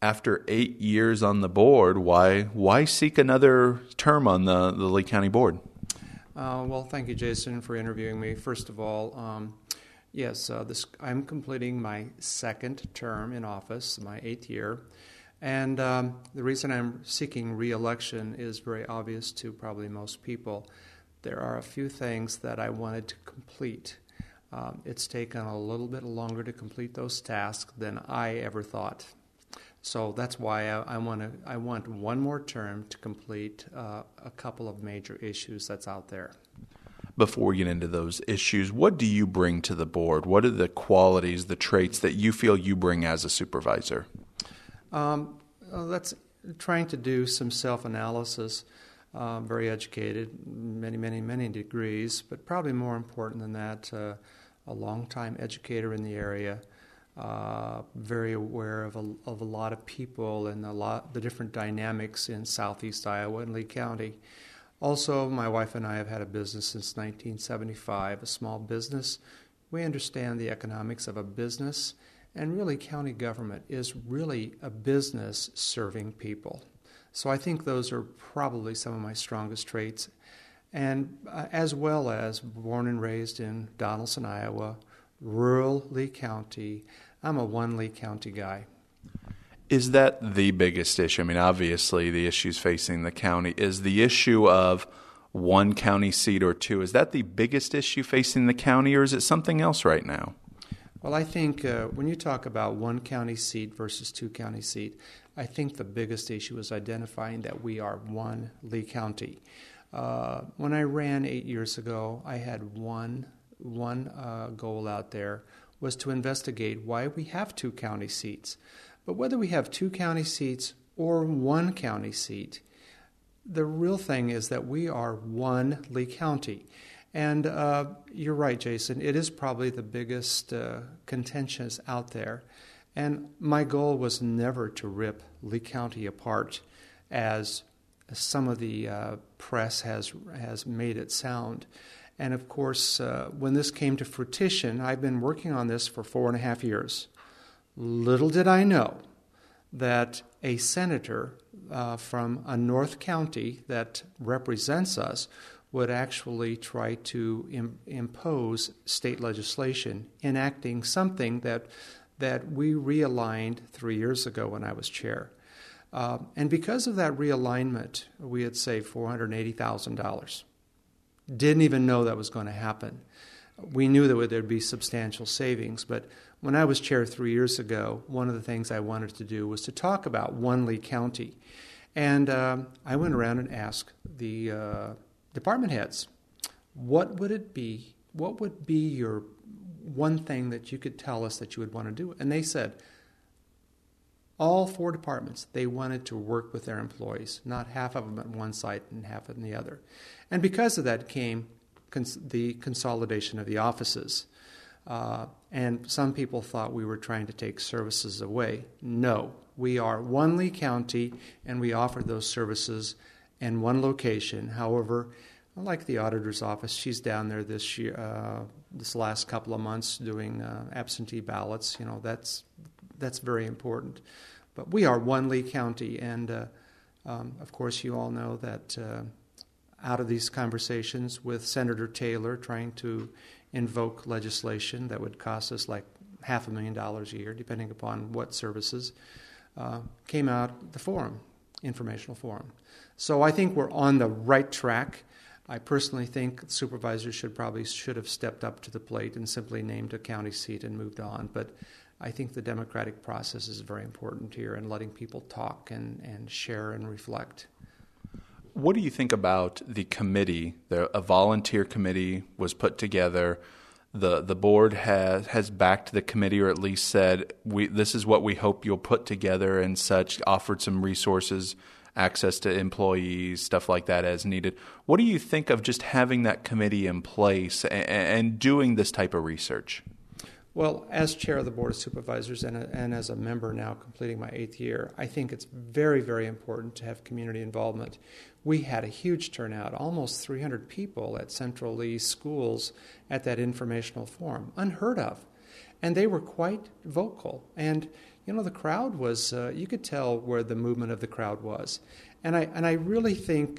After 8 years on the board, why seek another term on the Lee County Board? Well, thank you, Jason, for interviewing me. First of all, yes, I'm completing my second term in office, my 8th year. And the reason I'm seeking re-election is very obvious to probably most people. There are a few things that I wanted to complete. It's taken a little bit longer to complete those tasks than I ever thought. So that's why I want one more term to complete a couple of major issues that's out there. Before we get into those issues, what do you bring to the board? What are the qualities, the traits that you feel you bring as a supervisor? That's trying to do some self-analysis. Very educated, many degrees, but probably more important than that, a long-time educator in the area, very aware of a lot of people and the different dynamics in southeast Iowa and Lee County. Also, my wife and I have had a business since 1975, a small business. We understand the economics of a business, and really county government is really a business serving people. So I think those are probably some of my strongest traits. And as well as born and raised in Donaldson, Iowa, rural Lee County, I'm a one Lee County guy. Is that the biggest issue? I mean, obviously the issues facing the county is the issue of one county seat or two. Is that the biggest issue facing the county, or is it something else right now? Well, I think when you talk about one county seat versus two county seat, I think the biggest issue is identifying that we are one Lee County. When I ran 8 years ago, I had one goal out there, was to investigate why we have two county seats. But whether we have two county seats or one county seat, the real thing is that we are one Lee County. And you're right, Jason, it is probably the biggest contentions out there. And my goal was never to rip Lee County apart as some of the press has made it sound. And of course, when this came to fruition, I've been working on this for 4.5 years. Little did I know that a senator from a North County that represents us would actually try to impose state legislation enacting something that we realigned 3 years ago when I was chair. And because of that realignment, we had saved $480,000. Didn't even know that was going to happen. We knew that there'd be substantial savings, but when I was chair 3 years ago, one of the things I wanted to do was to talk about one Lee County. And I went around and asked the department heads, what would be your one thing that you could tell us that you would want to do? And they said, all 4 departments, they wanted to work with their employees, not half of them at one site and half on the other. And because of that came the consolidation of the offices. And some people thought we were trying to take services away. No, we are one Lee County, and we offer those services in one location. However, like the auditor's office, she's down there this year, this last couple of months doing absentee ballots. You know, that's very important. But we are one Lee County, and of course you all know that out of these conversations with Senator Taylor trying to invoke legislation that would cost us like $500,000 a year, depending upon what services, came out the forum, informational forum. So I think we're on the right track. I personally think supervisors should have stepped up to the plate and simply named a county seat and moved on. But I think the democratic process is very important here in letting people talk and share and reflect. What do you think about the committee? A volunteer committee was put together. The board has backed the committee, or at least said, this is what we hope you'll put together and such, offered some resources, access to employees, stuff like that as needed. What do you think of just having that committee in place and doing this type of research? Well, as chair of the Board of Supervisors and as a member now completing my 8th year, I think it's very, very important to have community involvement. We had a huge turnout, almost 300 people at Central Lee schools at that informational forum, unheard of. And they were quite vocal. And, the crowd was, you could tell where the movement of the crowd was. And I really think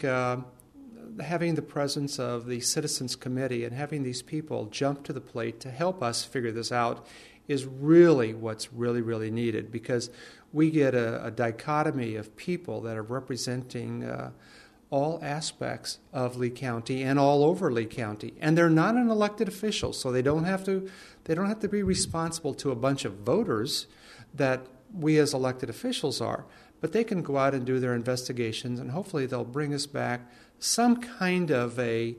having the presence of the Citizens Committee and having these people jump to the plate to help us figure this out is really what's really, really needed, because we get a dichotomy of people that are representing all aspects of Lee County and all over Lee County, and they're not an elected official, so they don't have to be responsible to a bunch of voters that we as elected officials are, but they can go out and do their investigations, and hopefully they'll bring us back some kind of a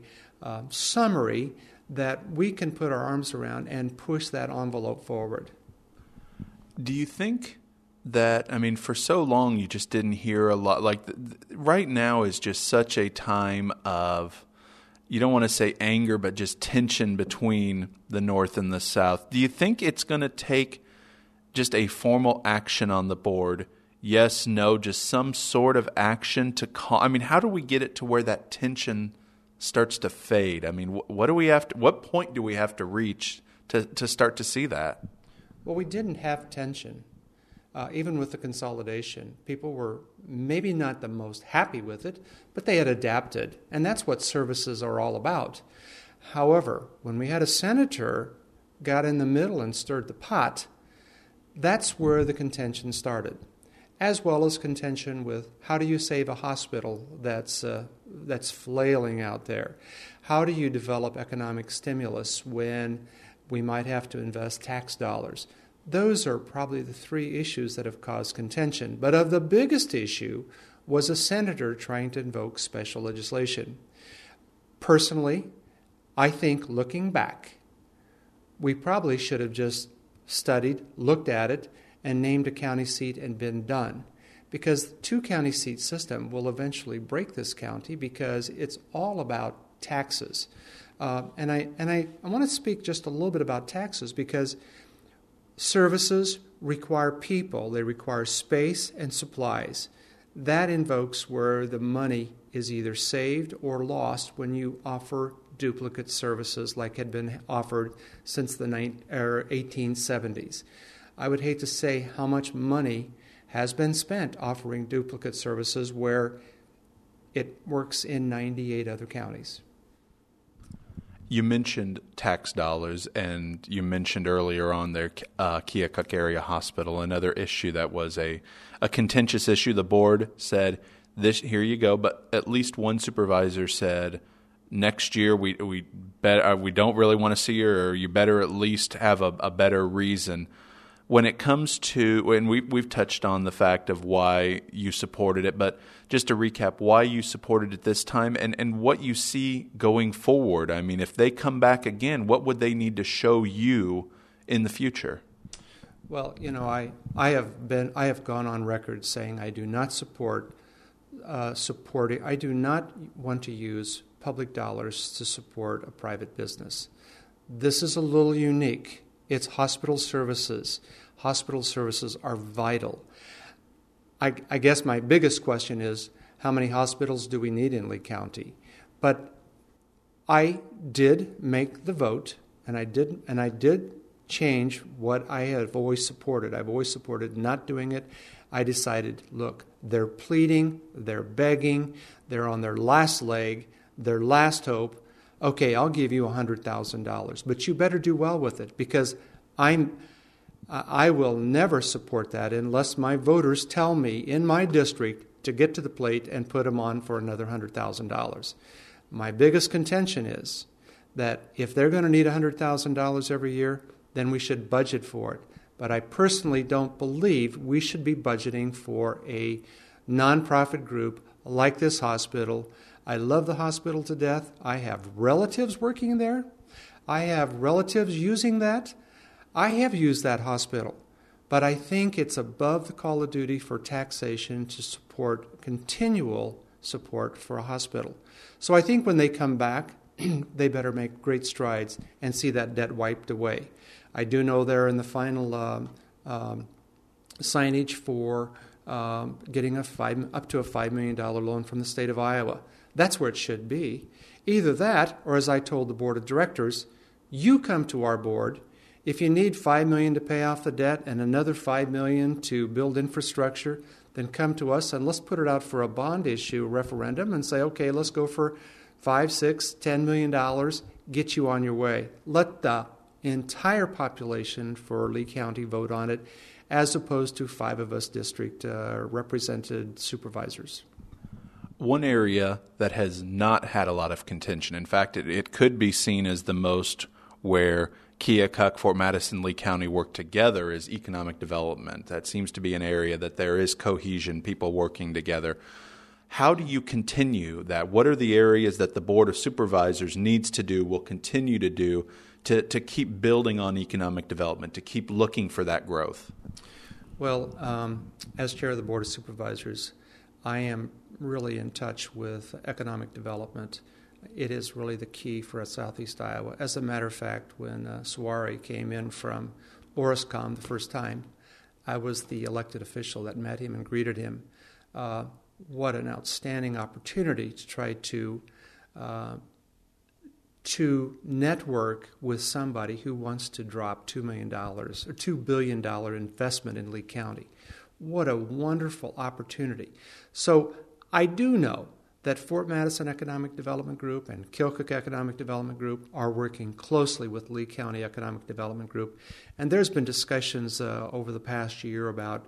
summary that we can put our arms around and push that envelope forward. Do you think that, for so long you just didn't hear a lot, like right now is just such a time of, you don't want to say anger, but just tension between the North and the South. Do you think it's going to take just a formal action on the board? Yes, no, just some sort of action to call. How do we get it to where that tension starts to fade? What do we have to, what point do we have to reach to start to see that? Well, we didn't have tension. Even with the consolidation, people were maybe not the most happy with it, but they had adapted, and that's what services are all about. However, when we had a senator got in the middle and stirred the pot, that's where the contention started, as well as contention with how do you save a hospital that's flailing out there? How do you develop economic stimulus when we might have to invest tax dollars? Those are probably the three issues that have caused contention. But of the biggest issue was a senator trying to invoke special legislation. Personally, I think looking back, we probably should have just studied, looked at it, and named a county seat and been done. Because the two-county seat system will eventually break this county because it's all about taxes. And I want to speak just a little bit about taxes because services require people. They require space and supplies. That invokes where the money is either saved or lost when you offer duplicate services like had been offered since the 1870s. I would hate to say how much money has been spent offering duplicate services where it works in 98 other counties. You mentioned tax dollars, and you mentioned earlier on there Keokuk Area Hospital, another issue that was a contentious issue. The board said, here you go, but at least one supervisor said, next year we don't really want to see you, or you better at least have a better reason. When it comes to, and we've touched on the fact of why you supported it, but just to recap, why you supported it this time and what you see going forward. If they come back again, what would they need to show you in the future? Well, I have gone on record saying I do not support supporting. I do not want to use public dollars to support a private business. This is a little unique. It's hospital services. Hospital services are vital. I guess my biggest question is, how many hospitals do we need in Lee County? But I did make the vote, and I did change what I have always supported. I've always supported not doing it. I decided, look, they're pleading, they're begging, they're on their last leg, their last hope. Okay, I'll give you $100,000, but you better do well with it, because I will never support that unless my voters tell me in my district to get to the plate and put them on for another $100,000. My biggest contention is that if they're going to need $100,000 every year, then we should budget for it. But I personally don't believe we should be budgeting for a nonprofit group like this hospital. I love the hospital to death. I have relatives working there. I have relatives using that. I have used that hospital. But I think it's above the call of duty for taxation to support continual support for a hospital. So I think when they come back, they better make great strides and see that debt wiped away. I do know they're in the final signage for getting up to a $5 million loan from the state of Iowa. That's where it should be. Either that, or as I told the board of directors, you come to our board, If you need $5 million to pay off the debt and another $5 million to build infrastructure, then come to us and let's put it out for a bond issue referendum and say, okay, let's go for $5, $6, $10 million, get you on your way. Let the entire population for Lee County vote on it, as opposed to 5 of us district represented supervisors. One area that has not had a lot of contention, in fact, it could be seen as the most where Keokuk, Fort Madison, Lee County work together, is economic development. That seems to be an area that there is cohesion, people working together. How do you continue that? What are the areas that the Board of Supervisors needs to do, will continue to do, to keep building on economic development, to keep looking for that growth? Well, as chair of the Board of Supervisors, I am really in touch with economic development. It is really the key for Southeast Iowa. As a matter of fact, when Suwari came in from Orascom the first time, I was the elected official that met him and greeted him. What an outstanding opportunity to try to network with somebody who wants to drop $2 million or $2 billion investment in Lee County. What a wonderful opportunity. So I do know that Fort Madison Economic Development Group and Keokuk Economic Development Group are working closely with Lee County Economic Development Group. And there's been discussions over the past year about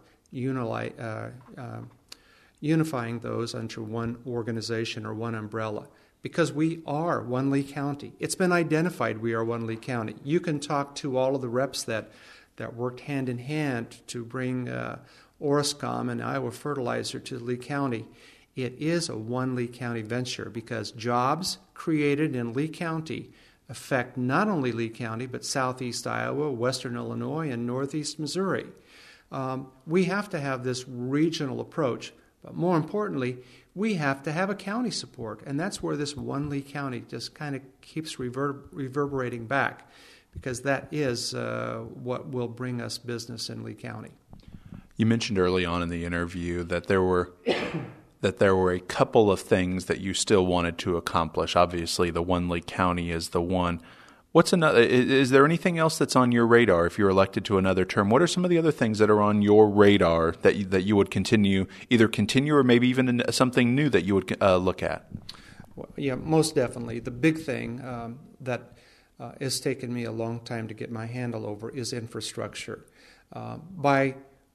unifying those under one organization or one umbrella, because we are one Lee County. It's been identified we are one Lee County. You can talk to all of the reps that worked hand in hand to bring Orascom and Iowa Fertilizer to Lee County. It is a one Lee County venture because jobs created in Lee County affect not only Lee County, but southeast Iowa, western Illinois, and northeast Missouri. We have to have this regional approach, but more importantly, we have to have a county support, and that's where this one Lee County just kind of keeps reverberating back, because that is what will bring us business in Lee County. You mentioned early on in the interview that there were a couple of things that you still wanted to accomplish. Obviously, the one Lee County is the one. What's another? Is there anything else that's on your radar if you're elected to another term? What are some of the other things that are on your radar that you would continue or maybe even something new that you would look at? Well, yeah, most definitely. The big thing that has taken me a long time to get my handle over is infrastructure. By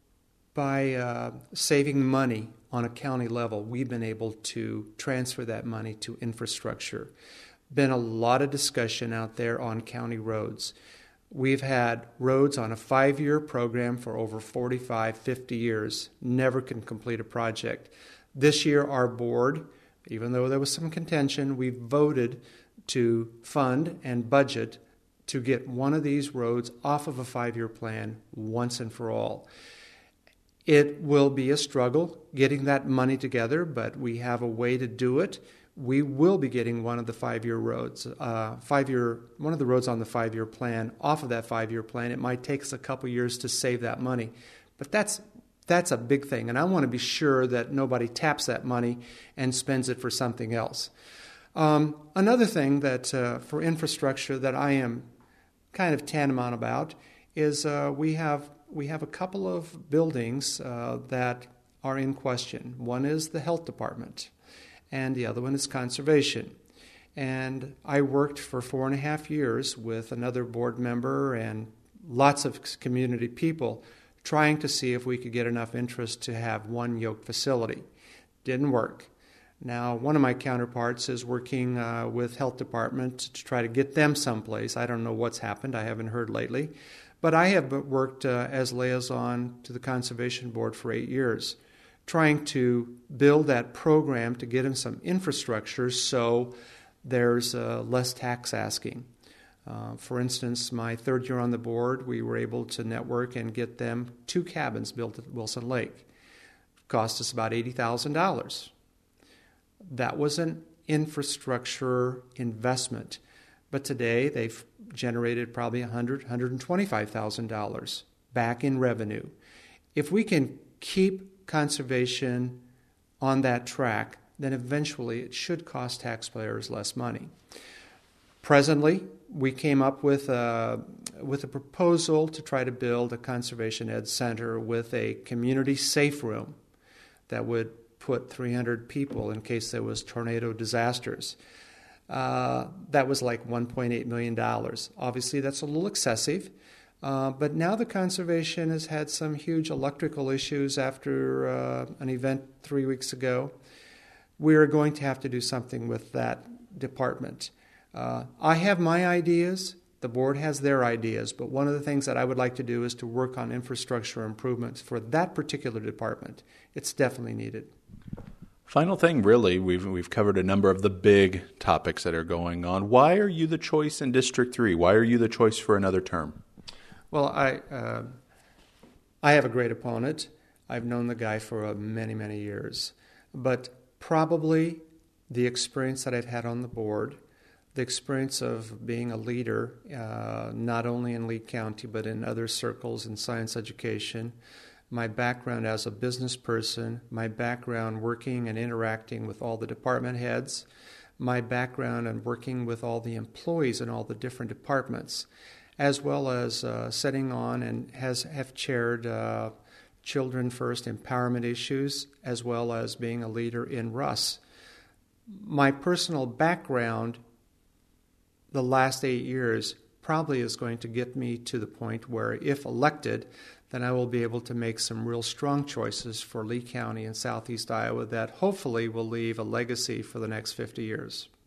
saving money on a county level, we've been able to transfer that money to infrastructure. Been a lot of discussion out there on county roads. We've had roads on a 5-year program for over 45, 50 years, never can complete a project. This year, our board, even though there was some contention, we voted to fund and budget to get one of these roads off of a 5-year plan once and for all. It will be a struggle getting that money together, but we have a way to do it. We will be getting one of the 5-year roads, one of the roads on the 5-year plan off of that 5-year plan. It might take us a couple years to save that money, but that's a big thing, and I want to be sure that nobody taps that money and spends it for something else. Another thing that for infrastructure that I am kind of tantamount about is we have a couple of buildings that are in question. One is the health department, and the other one is conservation. And I worked for 4.5 years with another board member and lots of community people trying to see if we could get enough interest to have one yoke facility. Didn't work. Now, one of my counterparts is working with health department to try to get them someplace. I don't know what's happened. I haven't heard lately. But I have worked as liaison to the Conservation Board for 8 years, trying to build that program to get them some infrastructure so there's less tax asking. For instance, my 3rd year on the board, we were able to network and get them 2 cabins built at Wilson Lake. Cost us about $80,000. That was an infrastructure investment. But today they've generated probably $100,000, $125,000 back in revenue. If we can keep conservation on that track, then eventually it should cost taxpayers less money. Presently, we came up with with a proposal to try to build a conservation ed center with a community safe room that would put 300 people in case there was tornado disasters. That was like $1.8 million. Obviously, that's a little excessive. But now the conservation has had some huge electrical issues after an event 3 weeks ago. We are going to have to do something with that department. I have my ideas. The board has their ideas. But one of the things that I would like to do is to work on infrastructure improvements for that particular department. It's definitely needed. Final thing, really, we've covered a number of the big topics that are going on. Why are you the choice in District 3? Why are you the choice for another term? Well, I have a great opponent. I've known the guy for many, many years. But probably the experience that I've had on the board, the experience of being a leader, not only in Lee County but in other circles in science education, my background as a business person, my background working and interacting with all the department heads, my background in working with all the employees in all the different departments, as well as sitting on and have chaired Children First empowerment issues, as well as being a leader in RUS. My personal background the last 8 years probably is going to get me to the point where, if elected, then I will be able to make some real strong choices for Lee County and Southeast Iowa that hopefully will leave a legacy for the next 50 years.